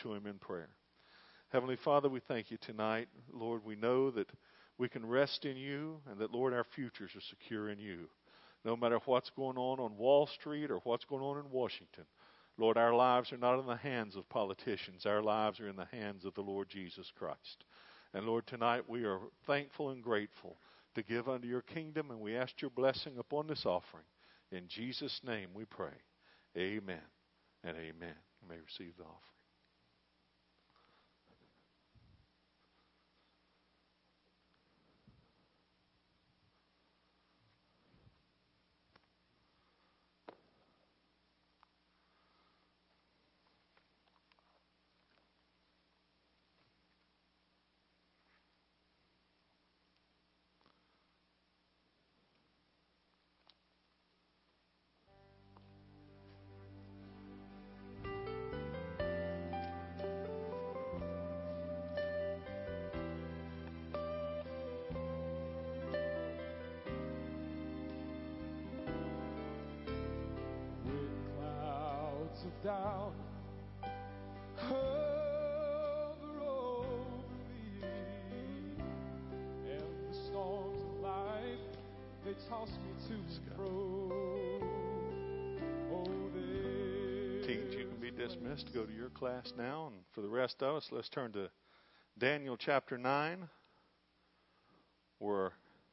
to him in prayer. Heavenly Father, we thank you tonight. Lord, we know that we can rest in you and that, Lord, our futures are secure in you. No matter what's going on Wall Street or what's going on in Washington, Lord, our lives are not in the hands of politicians. Our lives are in the hands of the Lord Jesus Christ. And, Lord, tonight we are thankful and grateful to give unto your kingdom, and we ask your blessing upon this offering. In Jesus' name we pray. Amen and amen. You may receive the offering. Down, hover over me, and the storms of life, they toss me to and fro. Oh, Teens, you can be dismissed to go to your class now, and for the rest of us, let's turn to Daniel chapter 9. We're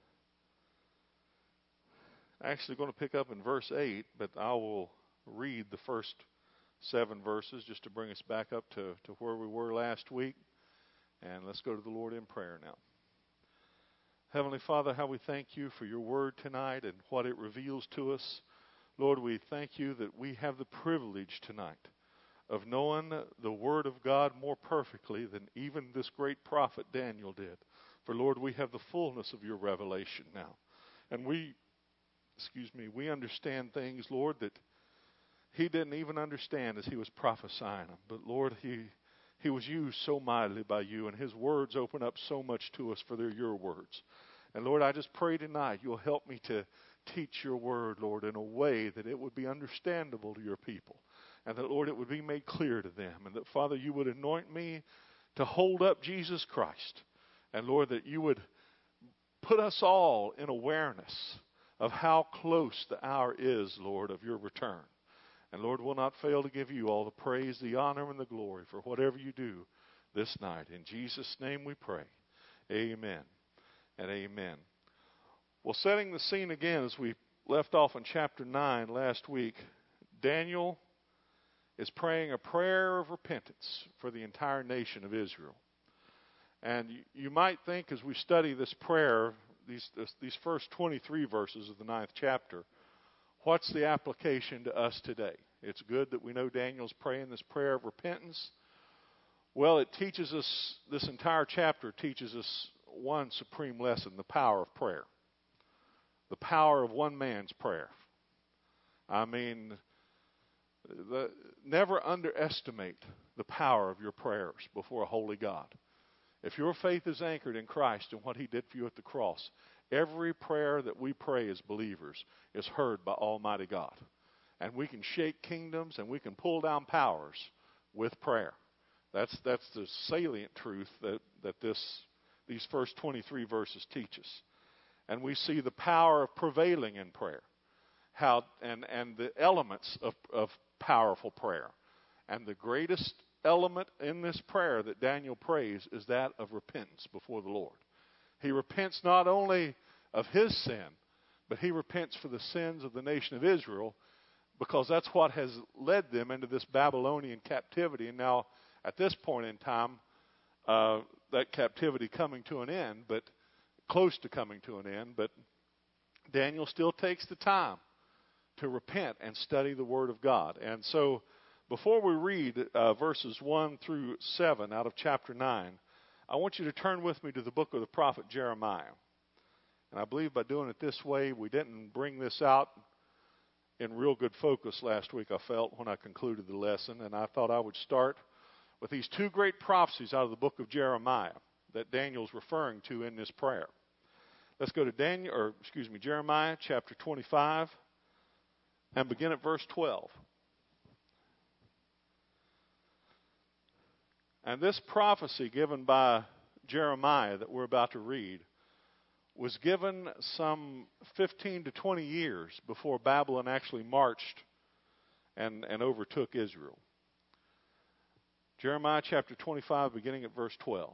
actually going to pick up in verse 8, but I will read the first 7 verses just to bring us back up to where we were last week. And let's go to the Lord in prayer now. Heavenly Father, how we thank you for your word tonight and what it reveals to us. Lord, we thank you that we have the privilege tonight of knowing the word of God more perfectly than even this great prophet Daniel did. For Lord, we have the fullness of your revelation now. And we understand things, Lord, that he didn't even understand as he was prophesying them. But Lord, he was used so mightily by you, and his words open up so much to us for they're your words. And Lord, I just pray tonight you'll help me to teach your word, Lord, in a way that it would be understandable to your people. And that, Lord, it would be made clear to them. And that, Father, you would anoint me to hold up Jesus Christ. And Lord, that you would put us all in awareness of how close the hour is, Lord, of your return. And Lord, we'll not fail to give you all the praise, the honor, and the glory for whatever you do this night. In Jesus' name we pray. Amen and amen. Well, setting the scene again as we left off in chapter 9 last week, Daniel is praying a prayer of repentance for the entire nation of Israel. And you might think as we study this prayer, these first 23 verses of the 9th chapter, what's the application to us today? It's good that we know Daniel's praying this prayer of repentance. Well, it teaches us, this entire chapter teaches us one supreme lesson, the power of prayer. The power of one man's prayer. I mean, never underestimate the power of your prayers before a holy God. If your faith is anchored in Christ and what he did for you at the cross, every prayer that we pray as believers is heard by Almighty God. And we can shake kingdoms and we can pull down powers with prayer. That's the salient truth that these first 23 verses teach us. And we see the power of prevailing in prayer. And the elements of powerful prayer. And the greatest element in this prayer that Daniel prays is that of repentance before the Lord. He repents not only of his sin, but he repents for the sins of the nation of Israel, because that's what has led them into this Babylonian captivity. And now, at this point in time, that captivity coming to an end, but close to coming to an end. But Daniel still takes the time to repent and study the Word of God. And so, before we read verses 1 through 7 out of chapter 9, I want you to turn with me to the book of the prophet Jeremiah. And I believe by doing it this way, we didn't bring this out in real good focus last week, I felt, when I concluded the lesson. And I thought I would start with these two great prophecies out of the book of Jeremiah that Daniel's referring to in this prayer. Let's go to Jeremiah chapter 25 and begin at verse 12. And this prophecy given by Jeremiah that we're about to read was given some 15 to 20 years before Babylon actually marched and overtook Israel. Jeremiah chapter 25, beginning at verse 12.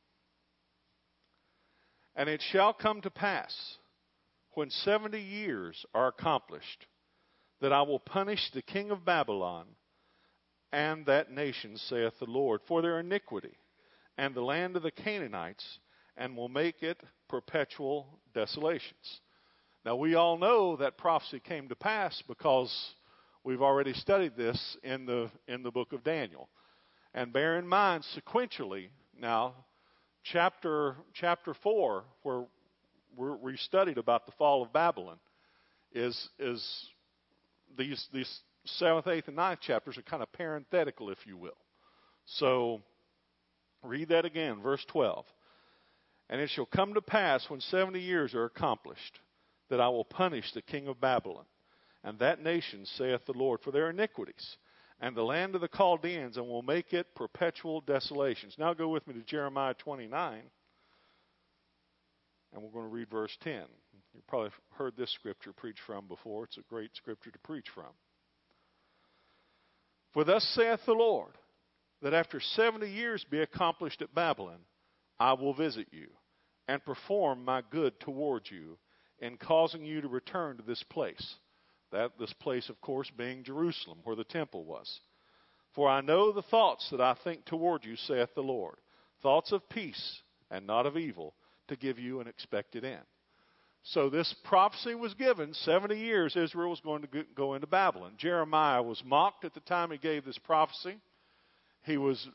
And it shall come to pass, when 70 years are accomplished, that I will punish the king of Babylon and that nation, saith the Lord, for their iniquity, and the land of the Canaanites, and will make it perpetual desolations. Now, we all know that prophecy came to pass because we've already studied this in the book of Daniel. And bear in mind, sequentially, now, chapter 4, where we studied about the fall of Babylon, is these 7th, 8th, and 9th chapters are kind of parenthetical, if you will. So, read that again, verse 12. And it shall come to pass, when 70 years are accomplished, that I will punish the king of Babylon, and that nation, saith the Lord, for their iniquities, and the land of the Chaldeans, and will make it perpetual desolations. Now go with me to Jeremiah 29, and we're going to read verse 10. You've probably heard this scripture preached from before. It's a great scripture to preach from. For thus saith the Lord, that after 70 years be accomplished at Babylon, I will visit you, and perform my good towards you, in causing you to return to this place. This place, of course, being Jerusalem, where the temple was. For I know the thoughts that I think toward you, saith the Lord, thoughts of peace and not of evil, to give you an expected end. So this prophecy was given. 70 years Israel was going to go into Babylon. Jeremiah was mocked at the time he gave this prophecy. He was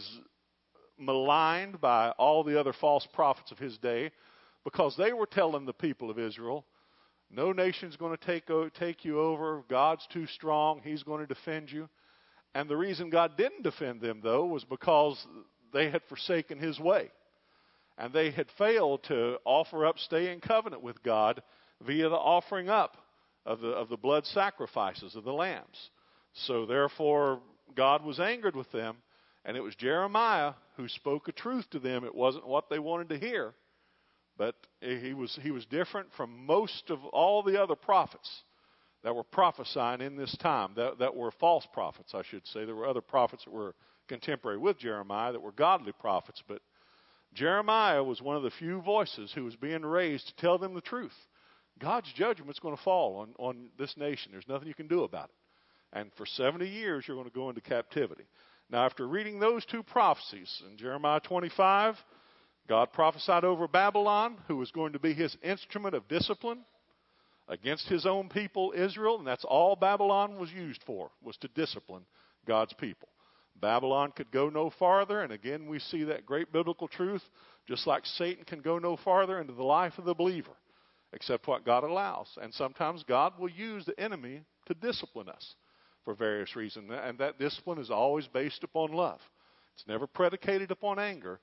maligned by all the other false prophets of his day, because they were telling the people of Israel, no nation's going to take you over. God's too strong. He's going to defend you. And the reason God didn't defend them, though, was because they had forsaken his way. And they had failed to offer up, stay in covenant with God via the offering up of the blood sacrifices of the lambs. So therefore, God was angered with them. And it was Jeremiah who spoke a truth to them. It wasn't what they wanted to hear. But he was different from most of all the other prophets that were prophesying in this time, that were false prophets, I should say. There were other prophets that were contemporary with Jeremiah that were godly prophets, but Jeremiah was one of the few voices who was being raised to tell them the truth. God's judgment's going to fall on this nation. There's nothing you can do about it. And for 70 years, you're going to go into captivity. Now, after reading those two prophecies in Jeremiah 25, God prophesied over Babylon, who was going to be his instrument of discipline against his own people, Israel. And that's all Babylon was used for, was to discipline God's people. Babylon could go no farther. And again, we see that great biblical truth, just like Satan can go no farther into the life of the believer, except what God allows. And sometimes God will use the enemy to discipline us for various reasons. And that discipline is always based upon love. It's never predicated upon anger.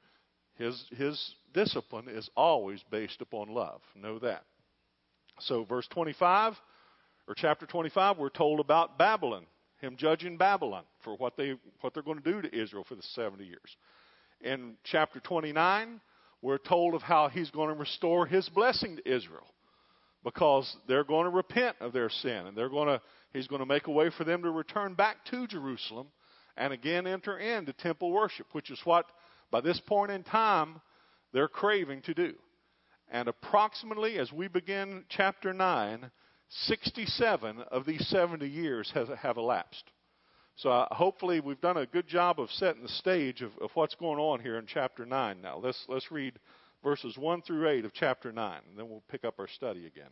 His discipline is always based upon love. Know that. So verse 25, or chapter 25, we're told about Babylon, him judging Babylon for what they're going to do to Israel for the 70 years. In chapter 29, we're told of how he's going to restore his blessing to Israel, because they're going to repent of their sin, and he's going to make a way for them to return back to Jerusalem and again enter into temple worship, which is what, by this point in time, they're craving to do. And approximately, as we begin chapter 9, 67 of these 70 years have elapsed. So hopefully we've done a good job of setting the stage of what's going on here in chapter 9 now. Let's read verses 1 through 8 of chapter 9, and then we'll pick up our study again.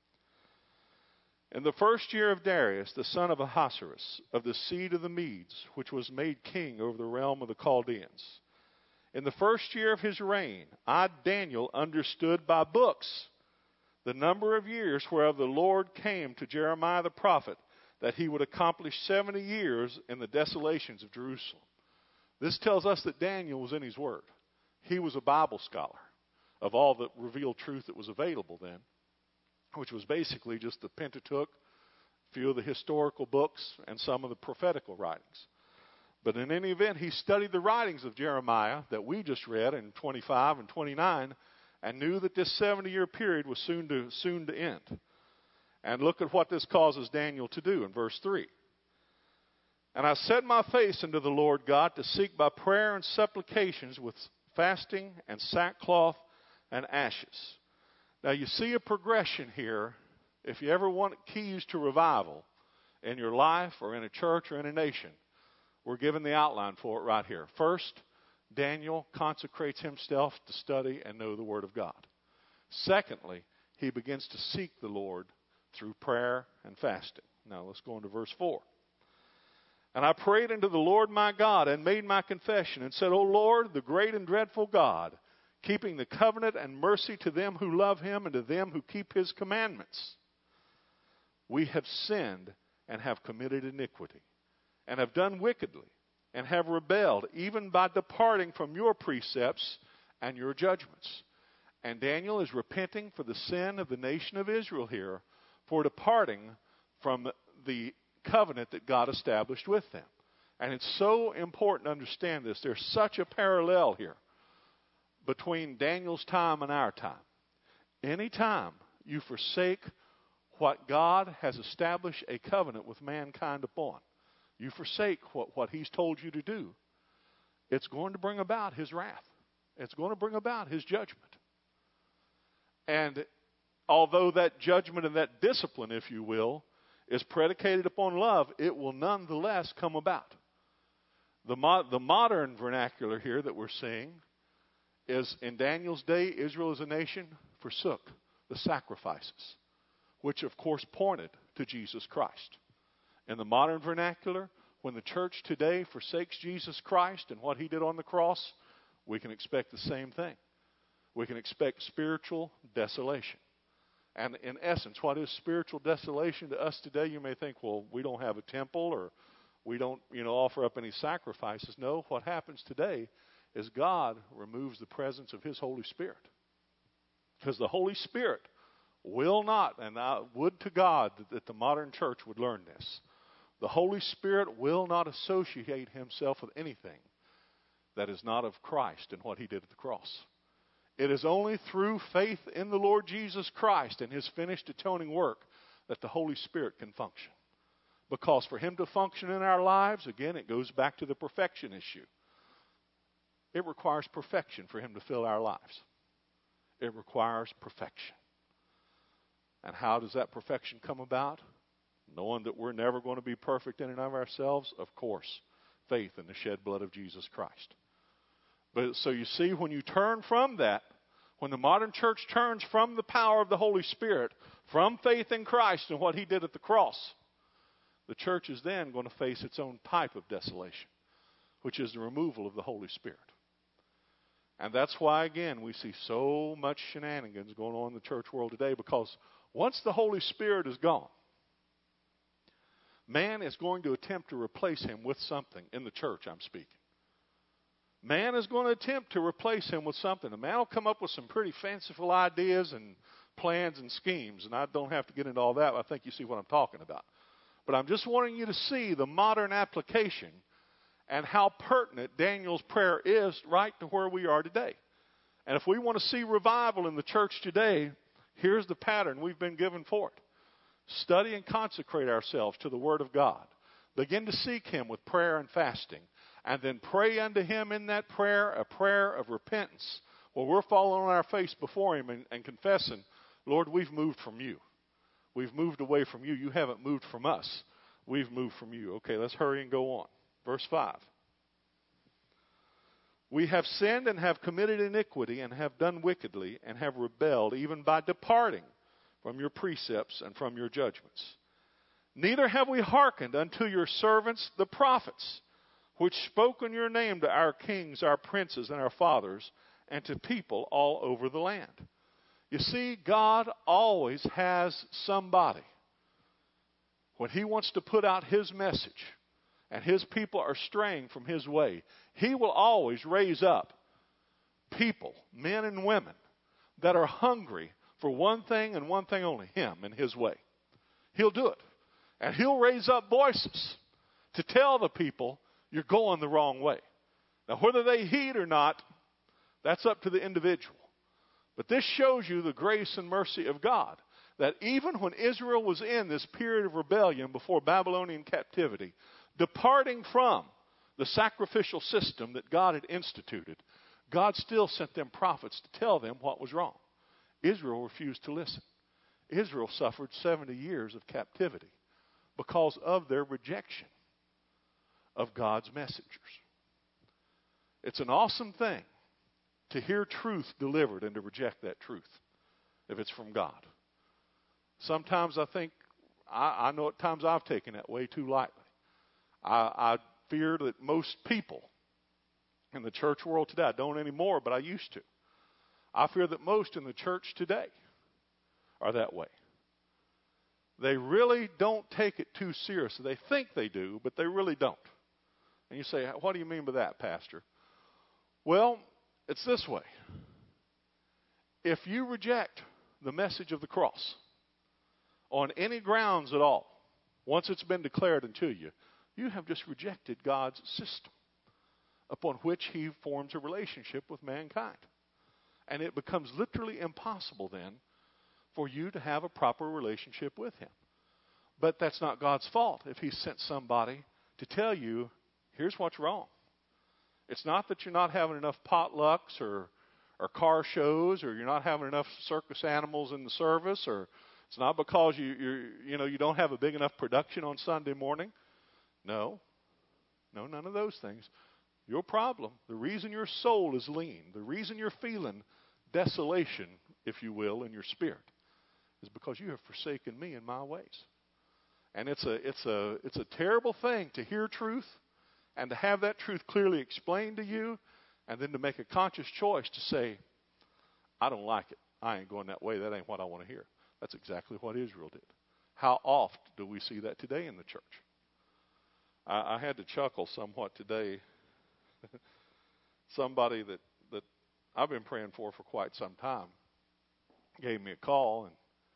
In the first year of Darius, the son of Ahasuerus, of the seed of the Medes, which was made king over the realm of the Chaldeans, in the first year of his reign, I, Daniel, understood by books the number of years whereof the Lord came to Jeremiah the prophet, that he would accomplish 70 years in the desolations of Jerusalem. This tells us that Daniel was in his word. He was a Bible scholar of all the revealed truth that was available then, which was basically just the Pentateuch, a few of the historical books, and some of the prophetical writings. But in any event, he studied the writings of Jeremiah that we just read in 25 and 29 and knew that this 70-year period was soon to end. And look at what this causes Daniel to do in verse 3. And I set my face unto the Lord God to seek by prayer and supplications with fasting and sackcloth and ashes. Now you see a progression here. If you ever want keys to revival in your life or in a church or in a nation, we're given the outline for it right here. First, Daniel consecrates himself to study and know the Word of God. Secondly, he begins to seek the Lord through prayer and fasting. Now let's go into verse 4. And I prayed unto the Lord my God and made my confession and said, O Lord, the great and dreadful God, keeping the covenant and mercy to them who love him and to them who keep his commandments. We have sinned and have committed iniquity and have done wickedly and have rebelled, even by departing from your precepts and your judgments. And Daniel is repenting for the sin of the nation of Israel here for departing from the covenant that God established with them. And it's so important to understand this. There's such a parallel here between Daniel's time and our time. Anytime you forsake what God has established a covenant with mankind upon, you forsake what he's told you to do, it's going to bring about his wrath. It's going to bring about his judgment. And although that judgment and that discipline, if you will, is predicated upon love, it will nonetheless come about. The modern vernacular here that we're seeing is, in Daniel's day, Israel as a nation forsook the sacrifices, which of course pointed to Jesus Christ. In the modern vernacular, when the church today forsakes Jesus Christ and what he did on the cross, we can expect the same thing. We can expect spiritual desolation. And in essence, what is spiritual desolation to us today? You may think, well, we don't have a temple or we don't, offer up any sacrifices. No, what happens today is God removes the presence of his Holy Spirit. Because the Holy Spirit will not, and I would to God that the modern church would learn this, the Holy Spirit will not associate himself with anything that is not of Christ and what he did at the cross. It is only through faith in the Lord Jesus Christ and his finished atoning work that the Holy Spirit can function. Because for him to function in our lives, again, it goes back to the perfection issue. It requires perfection for him to fill our lives. It requires perfection. And how does that perfection come about? Knowing that we're never going to be perfect in and of ourselves, of course, faith in the shed blood of Jesus Christ. But so you see, when you turn from that, when the modern church turns from the power of the Holy Spirit, from faith in Christ and what he did at the cross, the church is then going to face its own type of desolation, which is the removal of the Holy Spirit. And that's why, again, we see so much shenanigans going on in the church world today, because once the Holy Spirit is gone, man is going to attempt to replace him with something in the church, I'm speaking. Man is going to attempt to replace him with something. A man will come up with some pretty fanciful ideas and plans and schemes, and I don't have to get into all that. I think you see what I'm talking about. But I'm just wanting you to see the modern application and how pertinent Daniel's prayer is right to where we are today. And if we want to see revival in the church today, here's the pattern we've been given for it. Study and consecrate ourselves to the Word of God. Begin to seek him with prayer and fasting. And then pray unto him in that prayer, a prayer of repentance. Well, we're falling on our face before him and confessing, Lord, we've moved from you. We've moved away from you. You haven't moved from us. We've moved from you. Okay, let's hurry and go on. Verse 5. We have sinned and have committed iniquity and have done wickedly and have rebelled, even by departing from your precepts and from your judgments. Neither have we hearkened unto your servants the prophets, which spoke in your name to our kings, our princes, and our fathers, and to people all over the land. You see, God always has somebody. When he wants to put out his message, and his people are straying from his way, he will always raise up people, men and women, that are hungry for one thing and one thing only, him and his way. He'll do it. And he'll raise up voices to tell the people, you're going the wrong way. Now, whether they heed or not, that's up to the individual. But this shows you the grace and mercy of God, that even when Israel was in this period of rebellion before Babylonian captivity, departing from the sacrificial system that God had instituted, God still sent them prophets to tell them what was wrong. Israel refused to listen. Israel suffered 70 years of captivity because of their rejection of God's messengers. It's an awesome thing to hear truth delivered and to reject that truth if it's from God. Sometimes I think, I know at times I've taken that way too lightly. I fear that most people in the church world today, I don't anymore, but I used to. I fear that most in the church today are that way. They really don't take it too seriously. They think they do, but they really don't. And you say, what do you mean by that, Pastor? Well, it's this way. If you reject the message of the cross on any grounds at all, once it's been declared unto you, you have just rejected God's system upon which He forms a relationship with mankind. And it becomes literally impossible then for you to have a proper relationship with Him. But that's not God's fault if He sent somebody to tell you, here's what's wrong. It's not that you're not having enough potlucks or car shows, or you're not having enough circus animals in the service, or it's not because you don't have a big enough production on Sunday morning. No, none of those things. Your problem, the reason your soul is lean, the reason you're feeling desolation, if you will, in your spirit, is because you have forsaken me and my ways. And it's a terrible thing to hear truth and to have that truth clearly explained to you, and then to make a conscious choice to say, I don't like it. I ain't going that way. That ain't what I want to hear. That's exactly what Israel did. How oft do we see that today in the church? I had to chuckle somewhat today. Somebody that I've been praying for quite some time gave me a call, and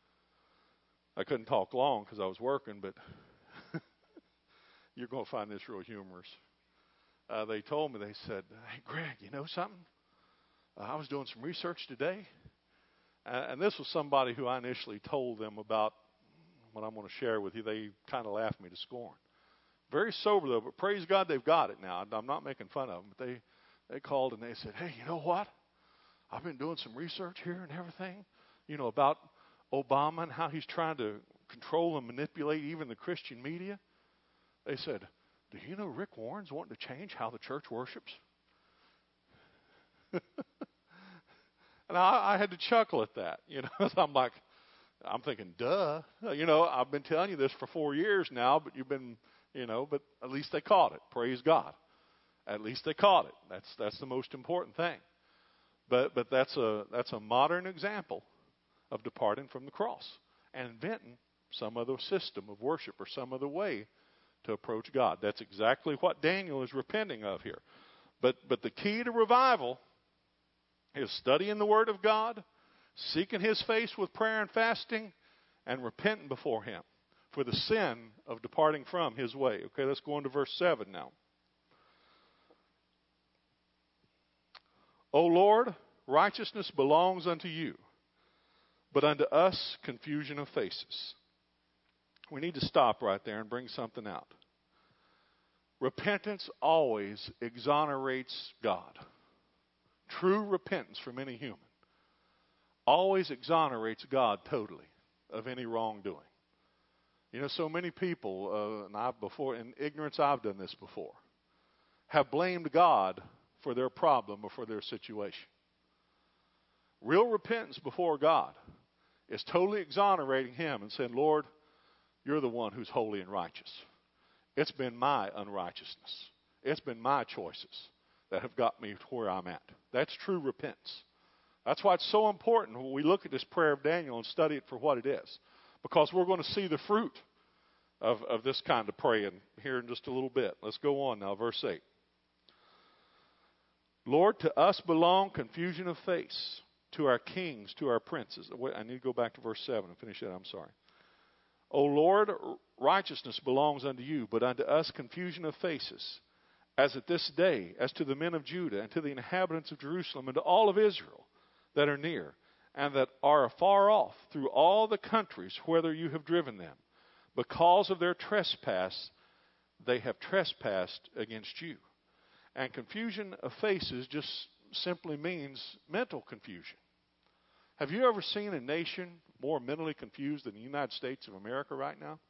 I couldn't talk long because I was working, but you're going to find this real humorous. They told me, they said, hey, Greg, you know something? I was doing some research today, and this was somebody who I initially told them about what I'm going to share with you. They kind of laughed me to scorn. Very sober, though, but praise God they've got it now. I'm not making fun of them, but they called and they said, hey, you know what? I've been doing some research here and everything, about Obama and how he's trying to control and manipulate even the Christian media. They said, do you know Rick Warren's wanting to change how the church worships? And I had to chuckle at that, I'm thinking, duh. I've been telling you this for 4 years now, but you've been, but at least they caught it. Praise God. At least they caught it. That's the most important thing. But that's a modern example of departing from the cross and inventing some other system of worship or some other way to approach God. That's exactly what Daniel is repenting of here. But the key to revival is studying the Word of God, seeking His face with prayer and fasting, and repenting before Him for the sin of departing from His way. Okay, let's go on to verse 7 now. O Lord, righteousness belongs unto you, but unto us confusion of faces. We need to stop right there and bring something out. Repentance always exonerates God. True repentance from any human always exonerates God totally of any wrongdoing. So many people, and I've before, in ignorance I've done this before, have blamed God for their problem or for their situation. Real repentance before God is totally exonerating Him and saying, Lord, you're the one who's holy and righteous. It's been my unrighteousness. It's been my choices that have got me to where I'm at. That's true repentance. That's why it's so important when we look at this prayer of Daniel and study it for what it is. Because we're going to see the fruit of this kind of praying here in just a little bit. Let's go on now, verse 8. Lord, to us belong confusion of face, to our kings, to our princes. Wait, I need to go back to verse 7 and finish that. I'm sorry. O Lord, righteousness belongs unto you, but unto us confusion of faces, as at this day, as to the men of Judah, and to the inhabitants of Jerusalem, and to all of Israel that are near, and that are afar off, through all the countries whither you have driven them. Because of their trespass, they have trespassed against you. And confusion of faces just simply means mental confusion. Have you ever seen a nation more mentally confused than the United States of America right now?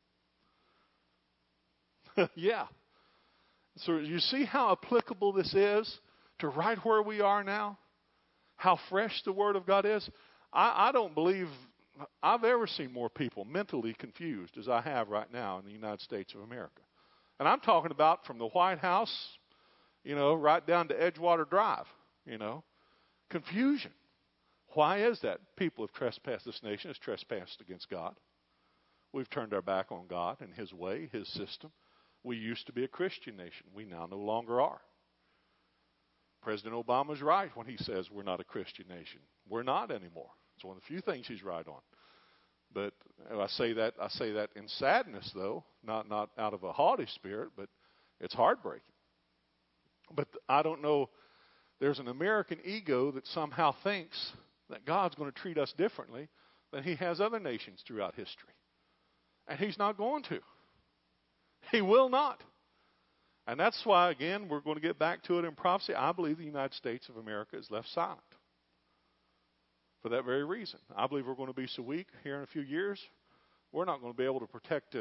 Yeah. So you see how applicable this is to right where we are now? How fresh the Word of God is? I don't believe I've ever seen more people mentally confused as I have right now in the United States of America. And I'm talking about from the White House, right down to Edgewater Drive, Confusion. Why is that? People have trespassed. This nation has trespassed against God. We've turned our back on God and His way, His system. We used to be a Christian nation. We now no longer are. President Obama's right when he says we're not a Christian nation. We're not anymore. It's one of the few things he's right on. But I say that in sadness, though, not out of a haughty spirit, but it's heartbreaking. But I don't know, there's an American ego that somehow thinks that God's going to treat us differently than He has other nations throughout history. And He's not going to. He will not. And that's why, again, we're going to get back to it in prophecy. I believe the United States of America is left silent. For that very reason. I believe we're going to be so weak here in a few years, we're not going to be able to protect,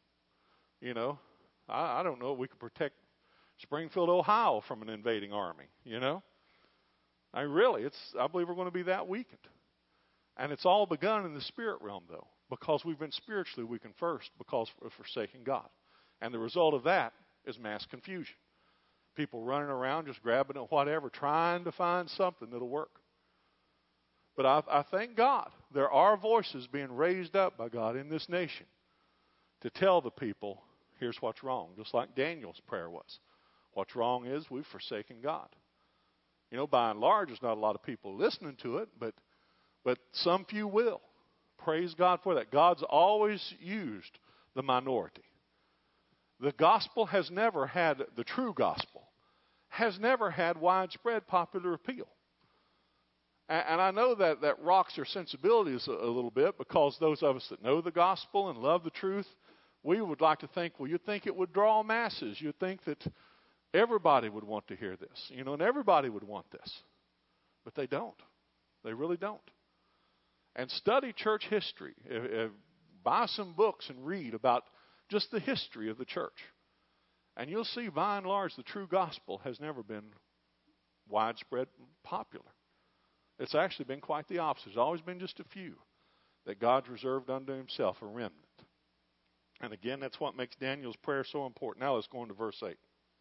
I don't know, we could protect Springfield, Ohio from an invading army, I believe we're going to be that weakened. And it's all begun in the spirit realm, though, because we've been spiritually weakened first because of forsaking God. And the result of that is mass confusion. People running around just grabbing at whatever, trying to find something that'll work. But I thank God there are voices being raised up by God in this nation to tell the people, here's what's wrong, just like Daniel's prayer was. What's wrong is we've forsaken God. By and large, there's not a lot of people listening to it, but some few will. Praise God for that. God's always used the minority. The gospel has never had, the true gospel, has never had widespread popular appeal. And I know that rocks our sensibilities a little bit because those of us that know the gospel and love the truth, we would like to think, well, you'd think it would draw masses. You'd think that everybody would want to hear this, and everybody would want this. But they don't. They really don't. And study church history. Buy some books and read about just the history of the church. And you'll see, by and large, the true gospel has never been widespread popular. It's actually been quite the opposite. There's always been just a few that God's reserved unto Himself, a remnant. And again, that's what makes Daniel's prayer so important. Now let's go into verse 8.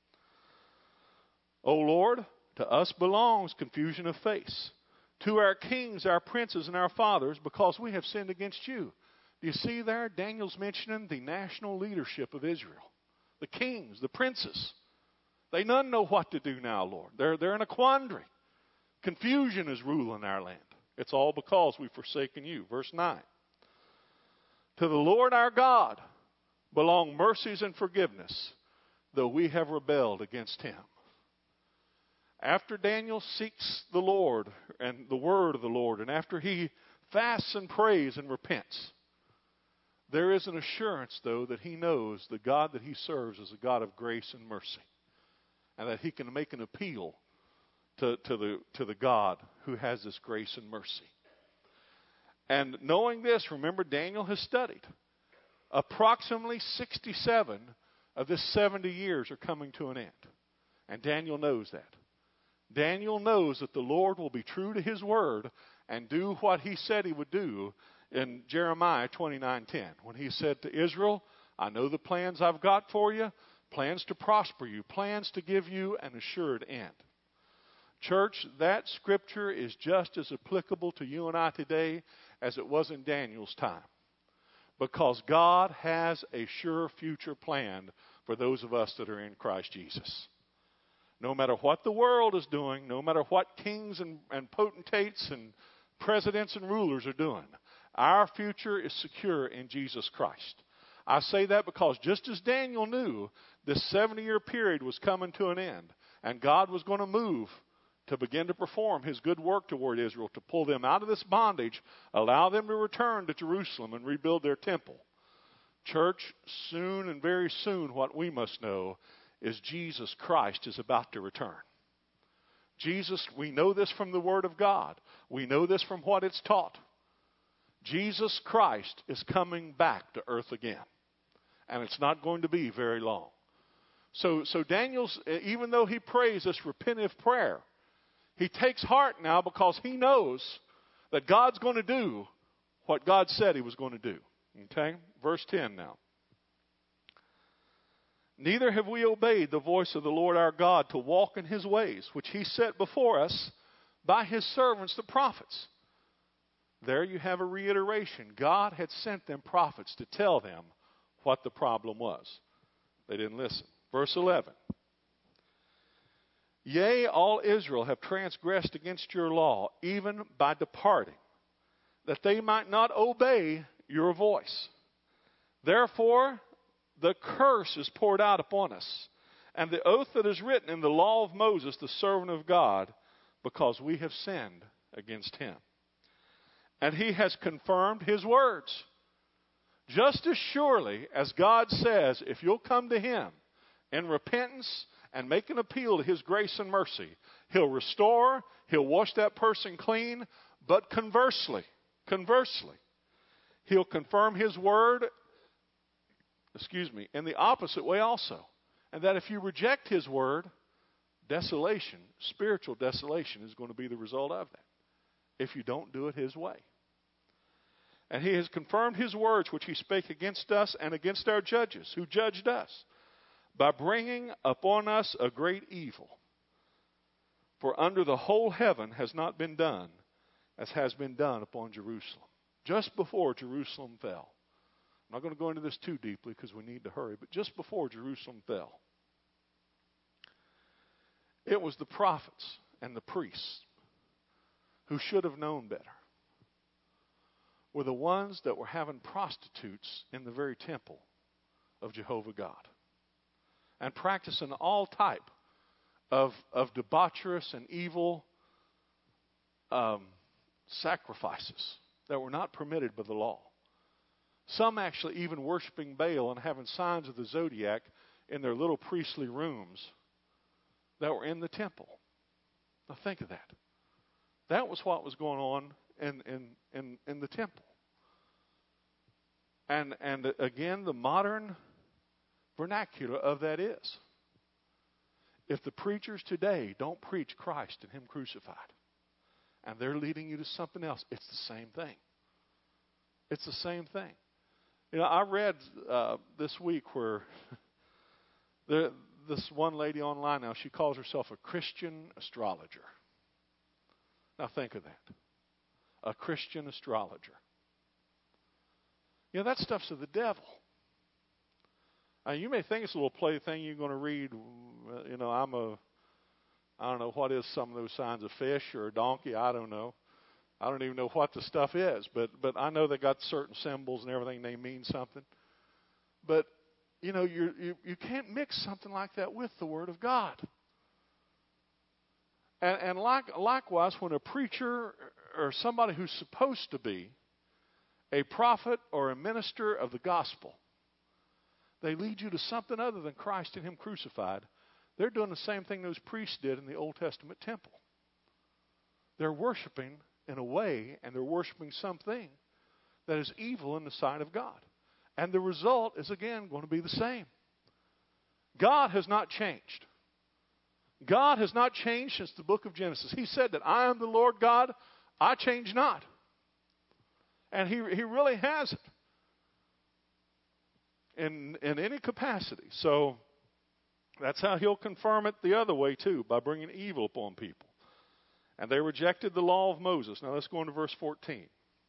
O Lord, to us belongs confusion of face, to our kings, our princes, and our fathers, because we have sinned against you. Do you see there? Daniel's mentioning the national leadership of Israel. The kings, the princes. They none know what to do now, Lord. They're in a quandary. Confusion is ruling our land. It's all because we've forsaken you. Verse 9. To the Lord our God belong mercies and forgiveness, though we have rebelled against Him. After Daniel seeks the Lord and the word of the Lord, and after he fasts and prays and repents, there is an assurance, though, that he knows the God that he serves is a God of grace and mercy, and that he can make an appeal to the God who has this grace and mercy. And knowing this, remember, Daniel has studied. Approximately 67 of this 70 years are coming to an end. And Daniel knows that. Daniel knows that the Lord will be true to His word and do what He said He would do in Jeremiah 29:10, when He said to Israel, I know the plans I've got for you, plans to prosper you, plans to give you an assured end. Church, that scripture is just as applicable to you and I today as it was in Daniel's time. Because God has a sure future plan for those of us that are in Christ Jesus. No matter what the world is doing, no matter what kings and potentates and presidents and rulers are doing, our future is secure in Jesus Christ. I say that because just as Daniel knew this 70-year period was coming to an end, and God was going to move to begin to perform his good work toward Israel, to pull them out of this bondage, allow them to return to Jerusalem and rebuild their temple. Church, soon and very soon, what we must know is Jesus Christ is about to return. Jesus, we know this from the Word of God. We know this from what it's taught. Jesus Christ is coming back to earth again. And it's not going to be very long. So Daniel's, even though he prays this repentive prayer, he takes heart now because he knows that God's going to do what God said he was going to do. Okay? Verse 10 now. Neither have we obeyed the voice of the Lord our God to walk in his ways, which he set before us by his servants the prophets. There you have a reiteration. God had sent them prophets to tell them what the problem was. They didn't listen. Verse 11. Yea, all Israel have transgressed against your law, even by departing, that they might not obey your voice. Therefore, the curse is poured out upon us, and the oath that is written in the law of Moses, the servant of God, because we have sinned against him. And he has confirmed his words. Just as surely as God says, if you'll come to him in repentance and make an appeal to his grace and mercy, he'll restore, he'll wash that person clean, but conversely, he'll confirm his word, in the opposite way also. And that if you reject his word, desolation, spiritual desolation is going to be the result of that, if you don't do it his way. And he has confirmed his words which he spake against us and against our judges who judged us, by bringing upon us a great evil. For under the whole heaven has not been done as has been done upon Jerusalem. Just before Jerusalem fell. I'm not going to go into this too deeply because we need to hurry, but just before Jerusalem fell, it was the prophets and the priests who should have known better, were the ones that were having prostitutes in the very temple of Jehovah God, and practicing all type of debaucherous and evil sacrifices that were not permitted by the law. Some actually even worshiping Baal and having signs of the zodiac in their little priestly rooms that were in the temple. Now think of that. That was what was going on in the temple. And again, the modern vernacular of that is, if the preachers today don't preach Christ and him crucified, and they're leading you to something else, it's the same thing. It's the same thing. You know, I read this week where this one lady online now, she calls herself a Christian astrologer. Now think of that. A Christian astrologer. You know, that stuff's of the devil. You may think it's a little play thing you're going to read. You know, I don't know what is some of those signs of fish or a donkey. I don't know. I don't even know what the stuff is. But I know they got certain symbols and everything. They mean something. But, you know, you can't mix something like that with the Word of God. And likewise, when a preacher or somebody who's supposed to be a prophet or a minister of the gospel, they lead you to something other than Christ and him crucified, they're doing the same thing those priests did in the Old Testament temple. They're worshiping in a way, and they're worshiping something that is evil in the sight of God. And the result is, again, going to be the same. God has not changed. God has not changed since the book of Genesis. He said that I am the Lord God, I change not. And he really hasn't in any capacity. So that's how he'll confirm it the other way too, by bringing evil upon people. And they rejected the law of Moses. Now let's go into verse 14.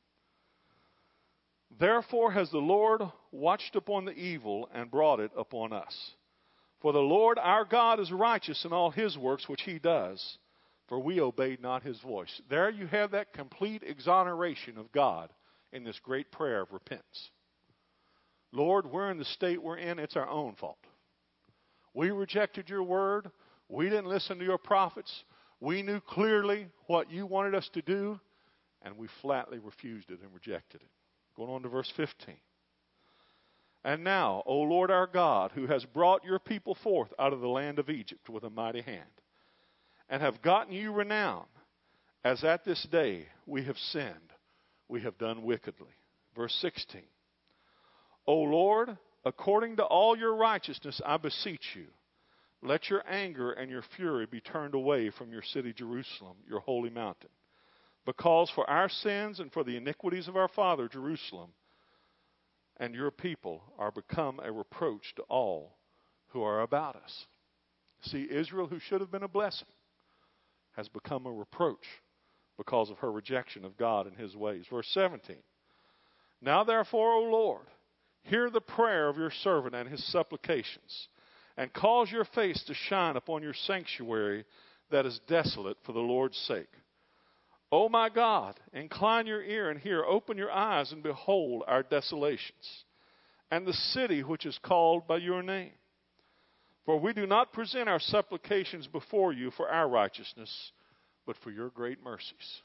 Therefore has the Lord watched upon the evil and brought it upon us. For the Lord our God is righteous in all his works which he does, for we obeyed not his voice. There you have that complete exoneration of God in this great prayer of repentance. Lord, we're in the state we're in. It's our own fault. We rejected your word. We didn't listen to your prophets. We knew clearly what you wanted us to do, and we flatly refused it and rejected it. Going on to verse 15. And now, O Lord our God, who has brought your people forth out of the land of Egypt with a mighty hand, and have gotten you renown, as at this day we have sinned, we have done wickedly. Verse 16. O Lord, according to all your righteousness, I beseech you, let your anger and your fury be turned away from your city Jerusalem, your holy mountain. Because for our sins and for the iniquities of our father Jerusalem and your people are become a reproach to all who are about us. See, Israel, who should have been a blessing, has become a reproach because of her rejection of God and his ways. Verse 17. Now therefore, O Lord, hear the prayer of your servant and his supplications, and cause your face to shine upon your sanctuary that is desolate for the Lord's sake. O my God, incline your ear and hear, open your eyes and behold our desolations, and the city which is called by your name. For we do not present our supplications before you for our righteousness, but for your great mercies.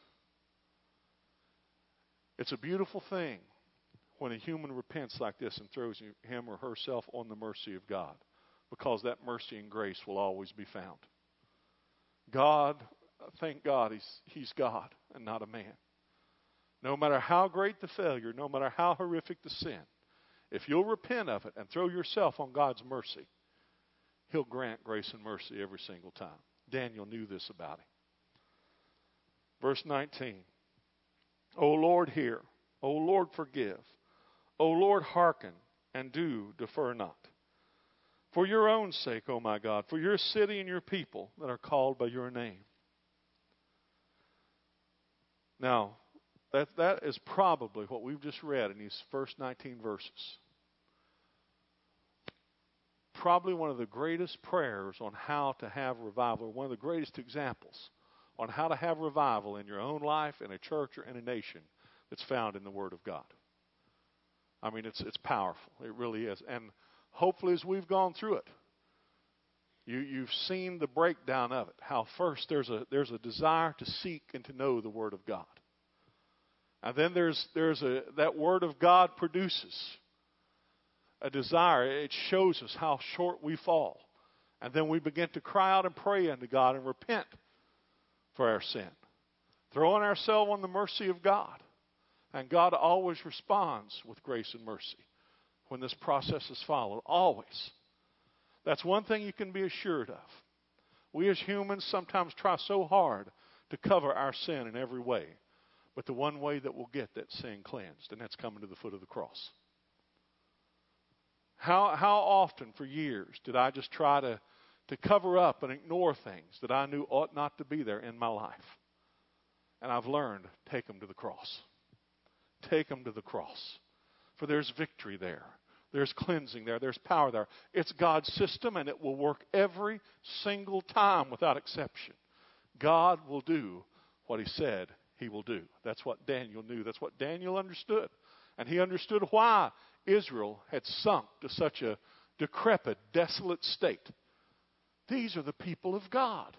It's a beautiful thing when a human repents like this and throws him or herself on the mercy of God, because that mercy and grace will always be found. God, thank God, He's God and not a man. No matter how great the failure, no matter how horrific the sin, if you'll repent of it and throw yourself on God's mercy, He'll grant grace and mercy every single time. Daniel knew this about him. Verse 19. O Lord, hear. O Lord, forgive. O Lord, hearken, and do defer not. For your own sake, O my God, for your city and your people that are called by your name. Now, that is probably what we've just read in these first 19 verses. Probably one of the greatest prayers on how to have revival, one of the greatest examples on how to have revival in your own life, in a church, or in a nation that's found in the Word of God. I mean, it's powerful. It really is. And hopefully as we've gone through it, you've seen the breakdown of it. How first there's a desire to seek and to know the Word of God. And then that Word of God produces a desire. It shows us how short we fall. And then we begin to cry out and pray unto God and repent for our sin, throwing ourselves on the mercy of God. And God always responds with grace and mercy when this process is followed. Always. That's one thing you can be assured of. We as humans sometimes try so hard to cover our sin in every way. But the one way that we'll get that sin cleansed, and that's coming to the foot of the cross. How often for years did I just try to cover up and ignore things that I knew ought not to be there in my life? And I've learned, take them to the cross. Take them to the cross. For there's victory there. There's cleansing there. There's power there. It's God's system, and it will work every single time without exception. God will do what He said He will do. That's what Daniel knew. That's what Daniel understood. And he understood why Israel had sunk to such a decrepit, desolate state. These are the people of God.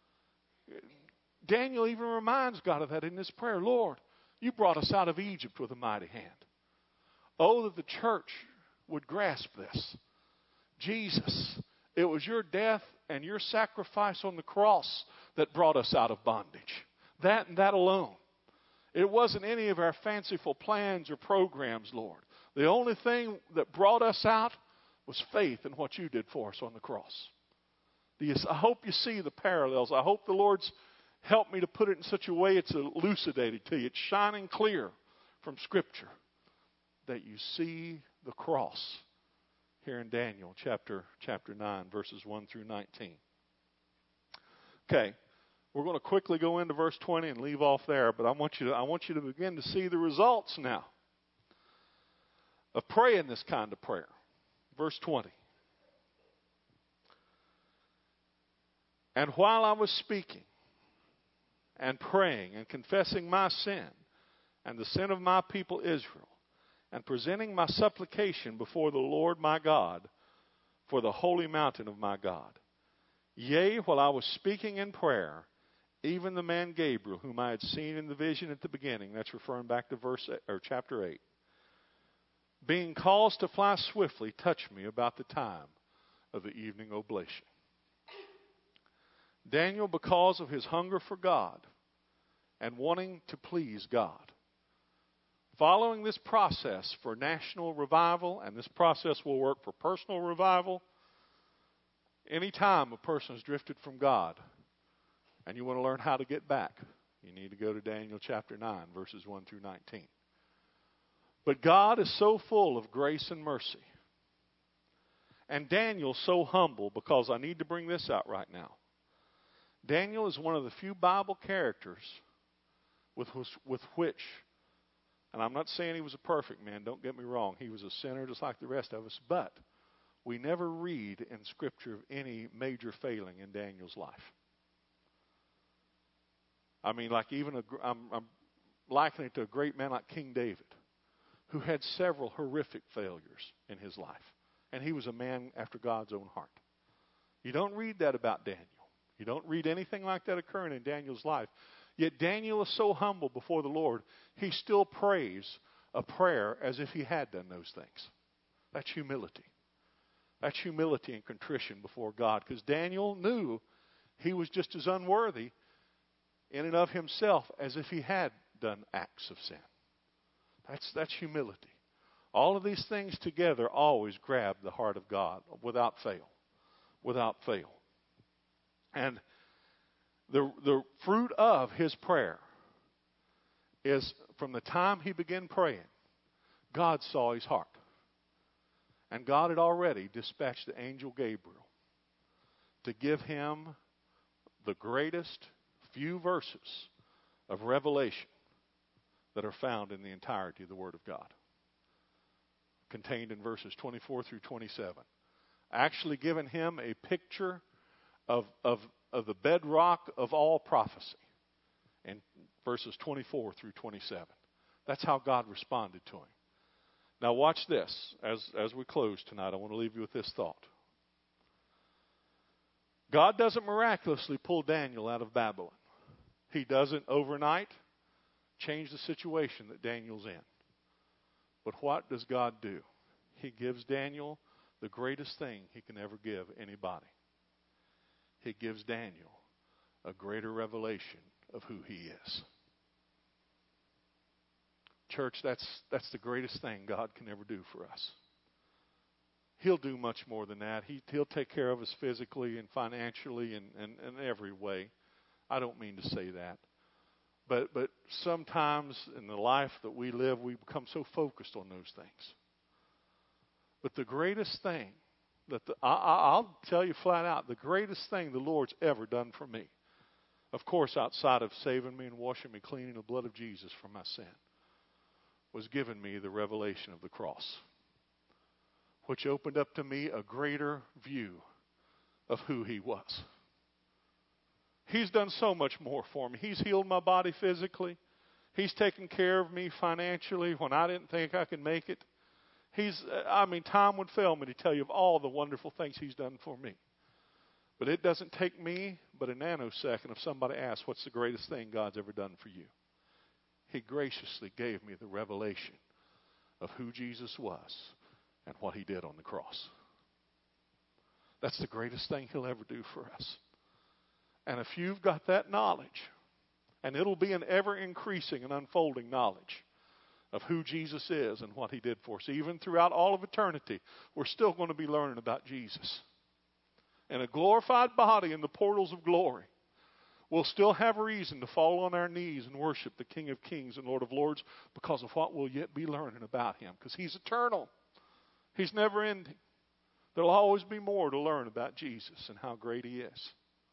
Daniel even reminds God of that in his prayer. Lord, you brought us out of Egypt with a mighty hand. Oh, that the church would grasp this. Jesus, it was your death and your sacrifice on the cross that brought us out of bondage. That and that alone. It wasn't any of our fanciful plans or programs, Lord. The only thing that brought us out was faith in what you did for us on the cross. I hope you see the parallels. I hope the Lord's helped me to put it in such a way it's elucidated to you. It's shining clear from Scripture that you see the cross here in Daniel chapter 9, verses 1 through 19. Okay. We're going to quickly go into verse 20 and leave off there, but I want you to begin to see the results now of praying this kind of prayer. Verse 20. And while I was speaking and praying and confessing my sin and the sin of my people Israel, and presenting my supplication before the Lord my God for the holy mountain of my God. Yea, while I was speaking in prayer, even the man Gabriel, whom I had seen in the vision at the beginning," that's referring back to chapter 8, "being caused to fly swiftly, touched me about the time of the evening oblation." Daniel, because of his hunger for God and wanting to please God, following this process for national revival, and this process will work for personal revival, anytime a person has drifted from God and you want to learn how to get back, you need to go to Daniel chapter 9, verses 1 through 19. But God is so full of grace and mercy. And Daniel's so humble, because I need to bring this out right now. Daniel is one of the few Bible characters with which, and I'm not saying he was a perfect man, don't get me wrong. He was a sinner just like the rest of us. But we never read in Scripture of any major failing in Daniel's life. I mean, like I'm likening it to a great man like King David, who had several horrific failures in his life. And he was a man after God's own heart. You don't read that about Daniel. You don't read anything like that occurring in Daniel's life. Yet Daniel is so humble before the Lord, he still prays a prayer as if he had done those things. That's humility. That's humility and contrition before God. Because Daniel knew he was just as unworthy in and of himself as if he had done acts of sin. That's humility. All of these things together always grab the heart of God without fail. Without fail. And the fruit of his prayer is, from the time he began praying, God saw his heart. And God had already dispatched the angel Gabriel to give him the greatest few verses of revelation that are found in the entirety of the Word of God, contained in verses 24 through 27. Actually given him a picture of the bedrock of all prophecy in verses 24 through 27. That's how God responded to him. Now watch this. As we close tonight, I want to leave you with this thought. God doesn't miraculously pull Daniel out of Babylon. He doesn't overnight change the situation that Daniel's in. But what does God do? He gives Daniel the greatest thing he can ever give anybody. He gives Daniel a greater revelation of who he is. Church, that's the greatest thing God can ever do for us. He'll do much more than that. He'll take care of us physically and financially and every way. I don't mean to say that. But sometimes in the life that we live, we become so focused on those things. But the greatest thing I'll tell you flat out, the greatest thing the Lord's ever done for me, of course, outside of saving me and washing me clean in the blood of Jesus from my sin, was giving me the revelation of the cross, which opened up to me a greater view of who he was. He's done so much more for me. He's healed my body physically. He's taken care of me financially when I didn't think I could make it. Time would fail me to tell you of all the wonderful things he's done for me. But it doesn't take me but a nanosecond if somebody asks, what's the greatest thing God's ever done for you? He graciously gave me the revelation of who Jesus was and what he did on the cross. That's the greatest thing he'll ever do for us. And if you've got that knowledge, and it'll be an ever-increasing and unfolding knowledge of who Jesus is and what he did for us. Even throughout all of eternity, we're still going to be learning about Jesus. In a glorified body in the portals of glory, we'll still have reason to fall on our knees and worship the King of Kings and Lord of Lords because of what we'll yet be learning about him. Because he's eternal. He's never ending. There'll always be more to learn about Jesus and how great he is.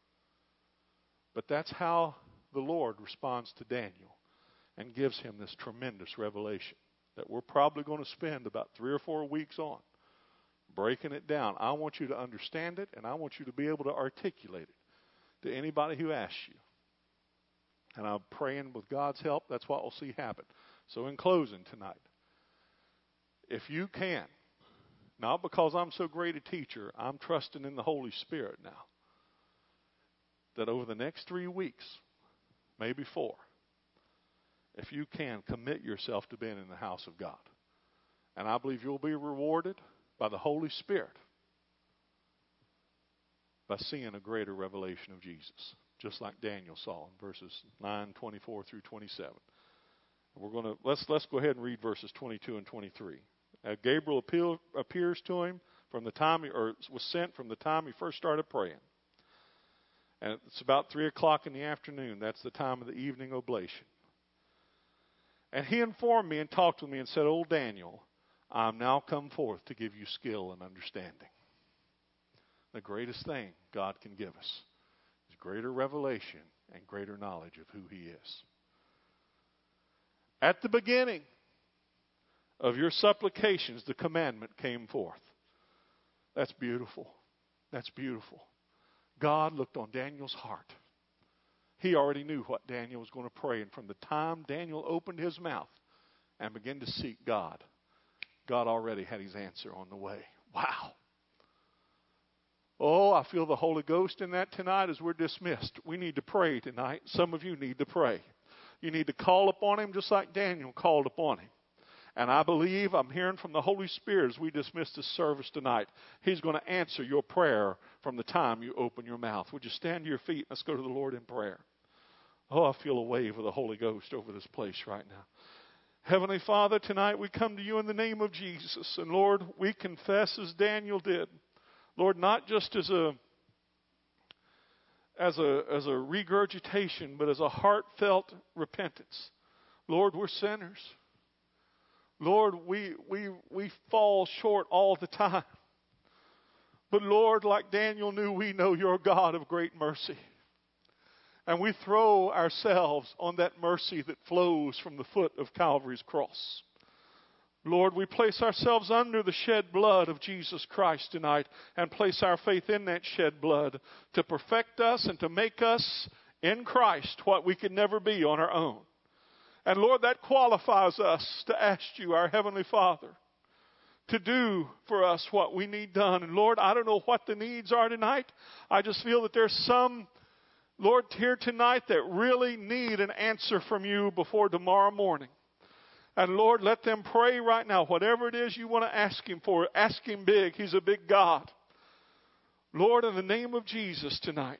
But that's how the Lord responds to Daniel and gives him this tremendous revelation that we're probably going to spend about 3 or 4 weeks on, breaking it down. I want you to understand it, and I want you to be able to articulate it to anybody who asks you. And I'm praying with God's help, that's what we'll see happen. So in closing tonight, if you can, not because I'm so great a teacher, I'm trusting in the Holy Spirit now, that over the next 3 weeks, maybe 4, if you can, commit yourself to being in the house of God. And I believe you'll be rewarded by the Holy Spirit by seeing a greater revelation of Jesus, just like Daniel saw in verses 9:24 through 27. Let's go ahead and read verses 22 and 23. Gabriel appears to him from the time was sent from the time he first started praying. And it's about 3 o'clock in the afternoon. That's the time of the evening oblation. And he informed me and talked with me and said, "O Daniel, I am now come forth to give you skill and understanding." The greatest thing God can give us is greater revelation and greater knowledge of who He is. At the beginning of your supplications, the commandment came forth. That's beautiful. That's beautiful. God looked on Daniel's heart. He already knew what Daniel was going to pray. And from the time Daniel opened his mouth and began to seek God, God already had His answer on the way. Wow. Oh, I feel the Holy Ghost in that tonight as we're dismissed. We need to pray tonight. Some of you need to pray. You need to call upon Him just like Daniel called upon Him. And I believe I'm hearing from the Holy Spirit as we dismiss this service tonight. He's going to answer your prayer from the time you open your mouth. Would you stand to your feet? Let's go to the Lord in prayer. Oh, I feel a wave of the Holy Ghost over this place right now. Heavenly Father, tonight we come to you in the name of Jesus. And Lord, we confess as Daniel did. Lord, not just as a regurgitation, but as a heartfelt repentance. Lord, we're sinners. Lord, we fall short all the time. But Lord, like Daniel knew, we know you're a God of great mercy. And we throw ourselves on that mercy that flows from the foot of Calvary's cross. Lord, we place ourselves under the shed blood of Jesus Christ tonight and place our faith in that shed blood to perfect us and to make us in Christ what we could never be on our own. And Lord, that qualifies us to ask you, our Heavenly Father, to do for us what we need done. And Lord, I don't know what the needs are tonight. I just feel that there's some, Lord, here tonight that really need an answer from you before tomorrow morning. And Lord, let them pray right now. Whatever it is you want to ask Him for, ask Him big. He's a big God. Lord, in the name of Jesus tonight,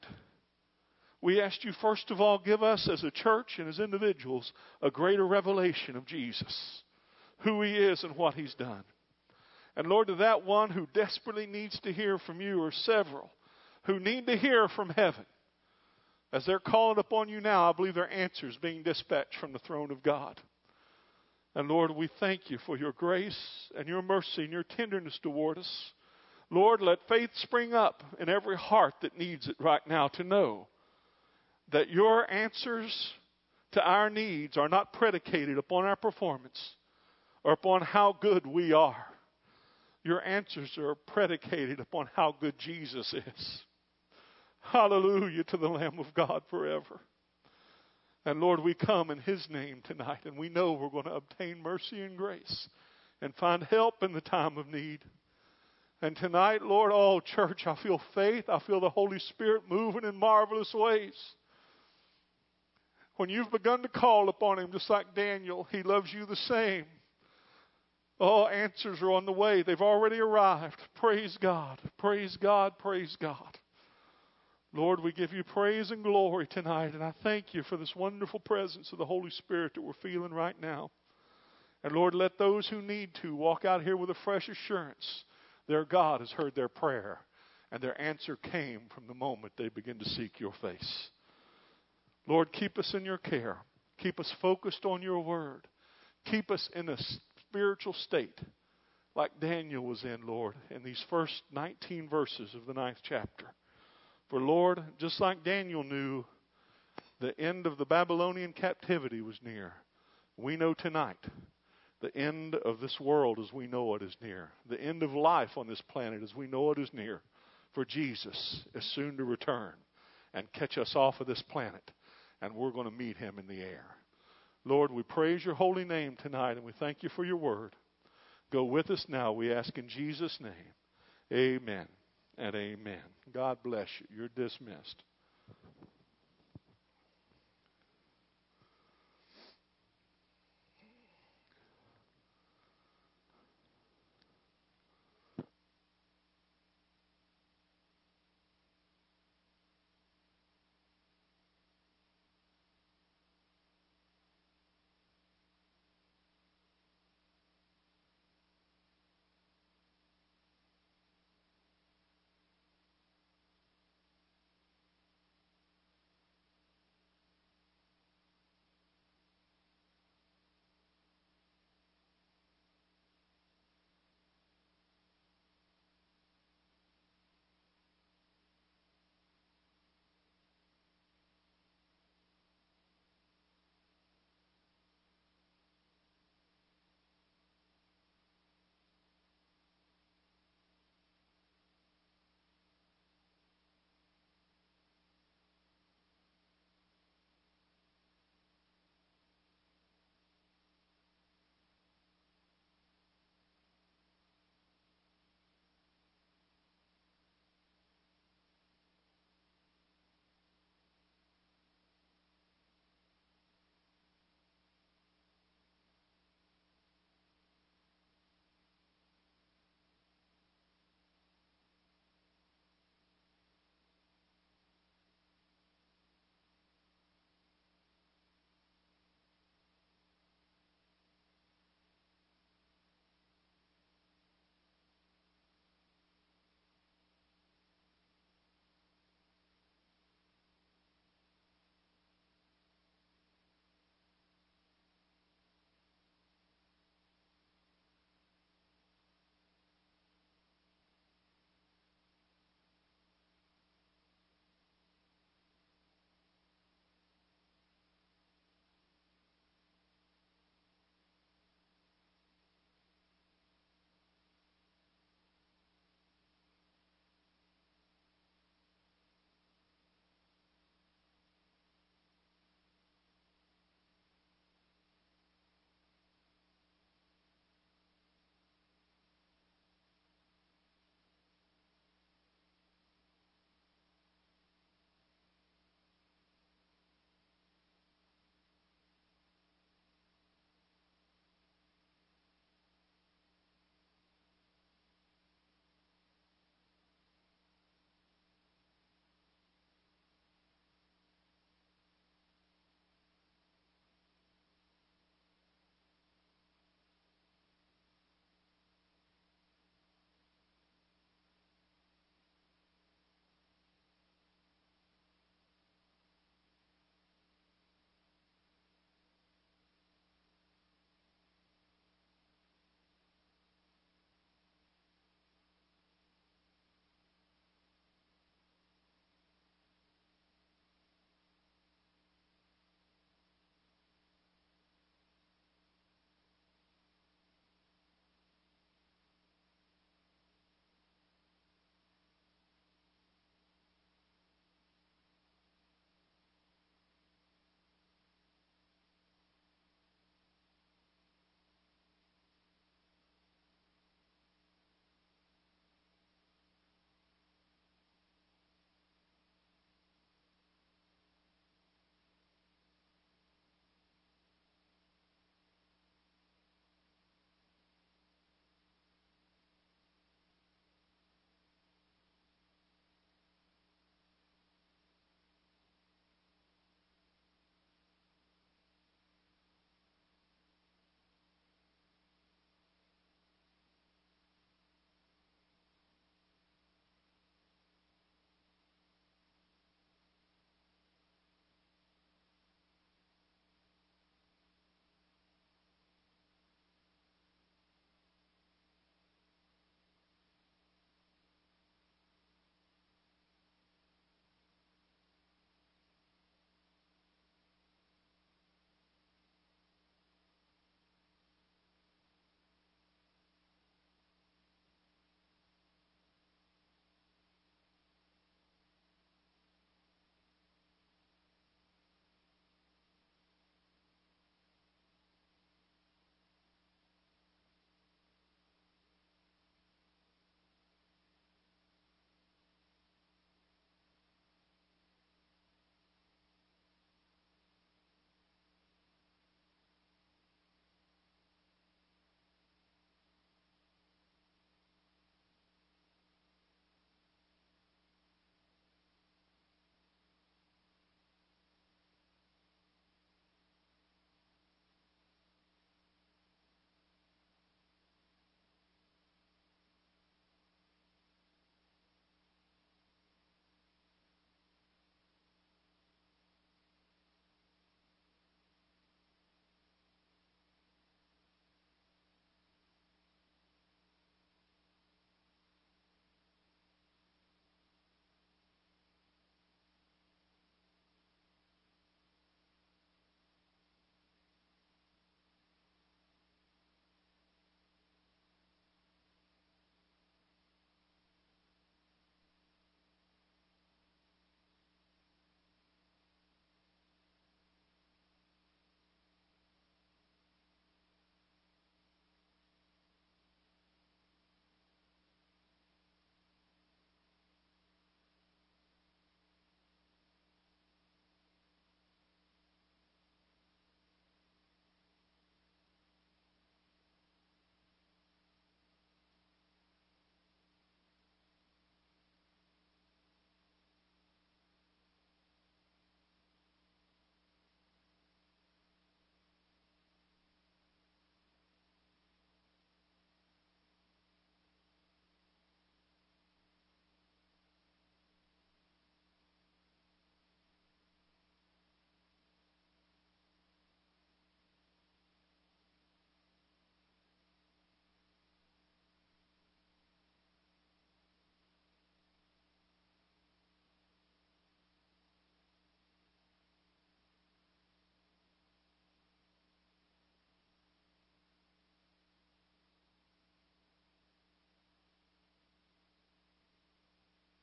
we ask you first of all, give us as a church and as individuals a greater revelation of Jesus, who He is and what He's done. And Lord, to that one who desperately needs to hear from you, or several who need to hear from heaven, as they're calling upon you now, I believe their answers being dispatched from the throne of God. And Lord, we thank you for your grace and your mercy and your tenderness toward us. Lord, let faith spring up in every heart that needs it right now to know that your answers to our needs are not predicated upon our performance or upon how good we are. Your answers are predicated upon how good Jesus is. Hallelujah to the Lamb of God forever. And Lord, we come in His name tonight, and we know we're going to obtain mercy and grace and find help in the time of need. And tonight, Lord, oh, church, I feel faith. I feel the Holy Spirit moving in marvelous ways. When you've begun to call upon Him, just like Daniel, He loves you the same. Oh, answers are on the way. They've already arrived. Praise God. Praise God. Praise God. Lord, we give you praise and glory tonight, and I thank you for this wonderful presence of the Holy Spirit that we're feeling right now. And Lord, let those who need to walk out here with a fresh assurance their God has heard their prayer, and their answer came from the moment they begin to seek your face. Lord, keep us in your care. Keep us focused on your word. Keep us in a spiritual state like Daniel was in, Lord, in these first 19 verses of the 9th chapter. For Lord, just like Daniel knew the end of the Babylonian captivity was near, we know tonight the end of this world as we know it is near. The end of life on this planet as we know it is near. For Jesus is soon to return and catch us off of this planet, and we're going to meet Him in the air. Lord, we praise your holy name tonight, and we thank you for your word. Go with us now, we ask in Jesus' name. Amen and amen. God bless you. You're dismissed.